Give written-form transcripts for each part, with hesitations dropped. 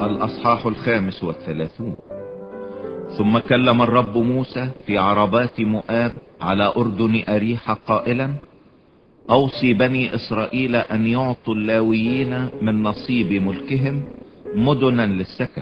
الأصحاح 35. ثم كلم الرب موسى في عربات مؤاب على أردن أريحة قائلا: أوصي بني إسرائيل أن يعطوا اللاويين من نصيب ملكهم مدنا للسكن،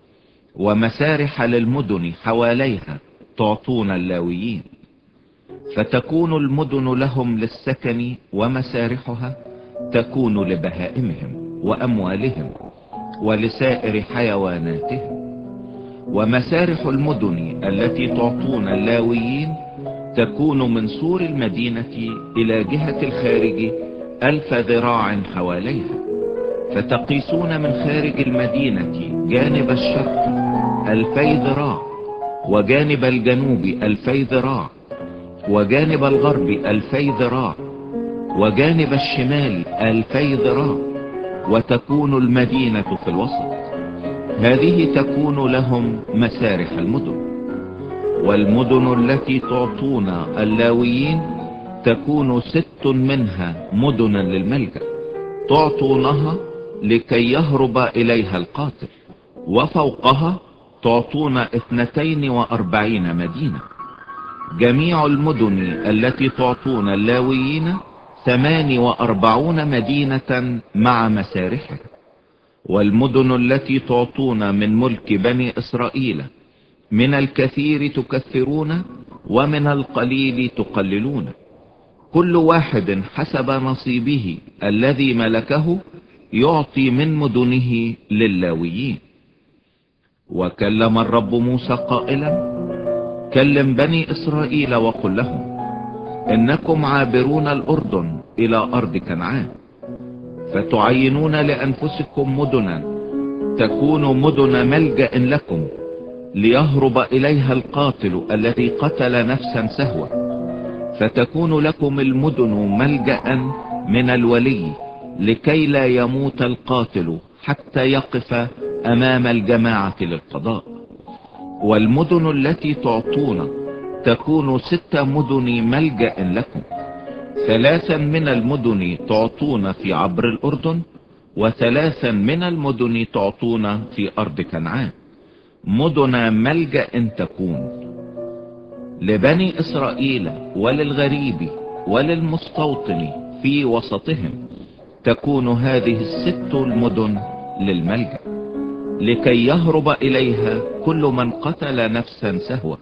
ومسارح للمدن حواليها تعطون اللاويين، فتكون المدن لهم للسكن، ومسارحها تكون لبهائمهم وأموالهم ولسائر حيواناتهم. ومسارح المدن التي تعطون اللاويين تكون من سور المدينة إلى جهة الخارج 1000 ذراع حواليها، فتقيسون من خارج المدينة جانب الشرق 2000 ذراع، وجانب الجنوب 2000 ذراع، وجانب الغرب 2000 ذراع، وجانب الشمال 2000 ذراع، وتكون المدينة في الوسط. هذه تكون لهم مسارح المدن. والمدن التي تعطون اللاويين تكون 6 منها مدنا للملجأ، تعطونها لكي يهرب إليها القاتل، وفوقها تعطون 42 مدينة. جميع المدن التي تعطون اللاويين 48 مدينة مع مسارحها. والمدن التي تعطون من ملك بني إسرائيل من الكثير تكثرون، ومن القليل تقللون، كل واحد حسب نصيبه الذي ملكه يعطي من مدنه لللاويين. وكلم الرب موسى قائلا: كلم بني إسرائيل وقل لهم: إنكم عابرون الأردن إلى أرض كنعان، فتعينون لأنفسكم مدنا تكون مدن ملجأ لكم، ليهرب إليها القاتل الذي قتل نفسا سهوا، فتكون لكم المدن ملجأ من الولي، لكي لا يموت القاتل حتى يقف أمام الجماعة للقضاء. والمدن التي تعطون تكون 6 مدن ملجأ لكم، 3 من المدن تعطون في عبر الأردن، و3 من المدن تعطون في أرض كنعان، مدن ملجأ تكون لبني إسرائيل وللغريب وللمستوطن في وسطهم. تكون هذه 6 المدن للملجأ، لكي يهرب إليها كل من قتل نفسا سهوا.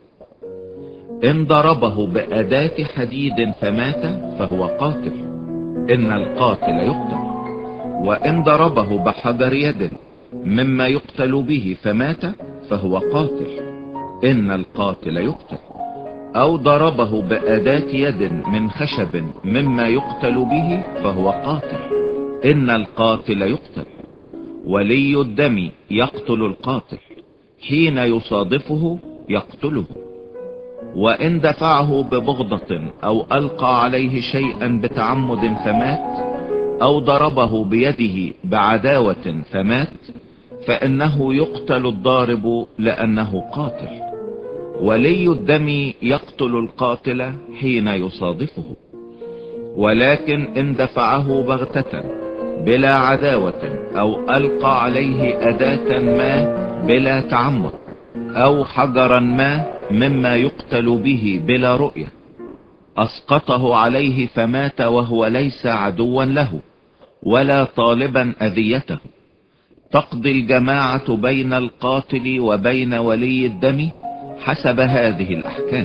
إن ضربه بأداة حديد فمات فهو قاتل، إن القاتل يقتل. وإن ضربه بحجر يد مما يقتل به فمات فهو قاتل، إن القاتل يقتل. أو ضربه بأداة يد من خشب مما يقتل به فهو قاتل، إن القاتل يقتل. ولي الدم يقتل القاتل، حين يصادفه يقتله. وإن دفعه ببغضة أو ألقى عليه شيئا بتعمد فمات، أو ضربه بيده بعداوة فمات، فإنه يقتل الضارب لأنه قاتل. ولي الدم يقتل القاتل حين يصادفه. ولكن إن دفعه بغتة بلا عداوة، أو ألقى عليه أداة ما بلا تعمد، أو حجرا ما مما يقتل به بلا رؤية، أسقطه عليه فمات وهو ليس عدوا له ولا طالبا أذيته، تقضي الجماعة بين القاتل وبين ولي الدم حسب هذه الأحكام،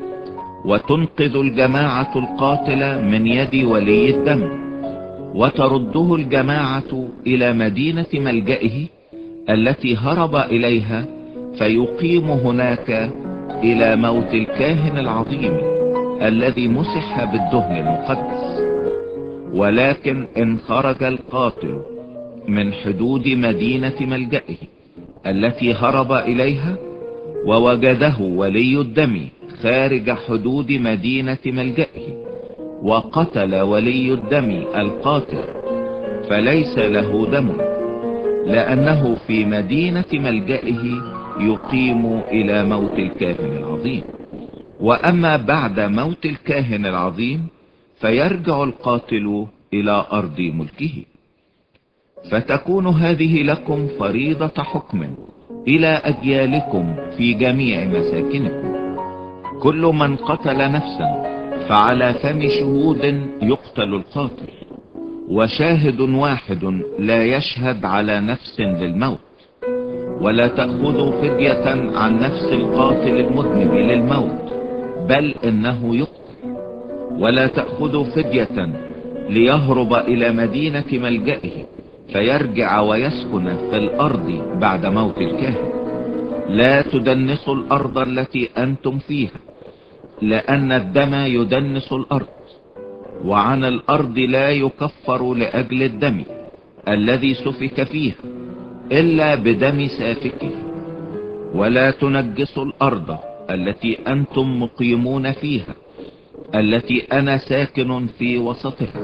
وتنقذ الجماعة القاتل من يد ولي الدم، وترده الجماعة إلى مدينة ملجئه التي هرب إليها، فيقيم هناك إلى موت الكاهن العظيم الذي مسح بالدهن المقدس. ولكن إن خرج القاتل من حدود مدينة ملجئه التي هرب إليها، ووجده ولي الدم خارج حدود مدينة ملجئه، وقتل ولي الدم القاتل، فليس له دم، لأنه في مدينة ملجئه يقيم إلى موت الكاهن العظيم. وأما بعد موت الكاهن العظيم فيرجع القاتل إلى أرض ملكه. فتكون هذه لكم فريضة حكم إلى أجيالكم في جميع مساكنكم. كل من قتل نفسا فعلى فم شهود يقتل القاتل، وشاهد واحد لا يشهد على نفس للموت. ولا تأخذوا فدية عن نفس القاتل المذنب للموت، بل إنه يقتل. ولا تأخذوا فدية ليهرب إلى مدينة ملجئه فيرجع ويسكن في الأرض بعد موت الكاهن. لا تدنسوا الأرض التي أنتم فيها، لأن الدم يدنس الأرض، وعن الأرض لا يكفر لأجل الدم الذي سفك فيها إلا بدم سافكه. ولا تنجسوا الأرض التي أنتم مقيمون فيها، التي أنا ساكن في وسطها.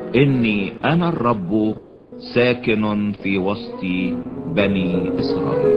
إني أنا الرب ساكن في وسط بني إسرائيل.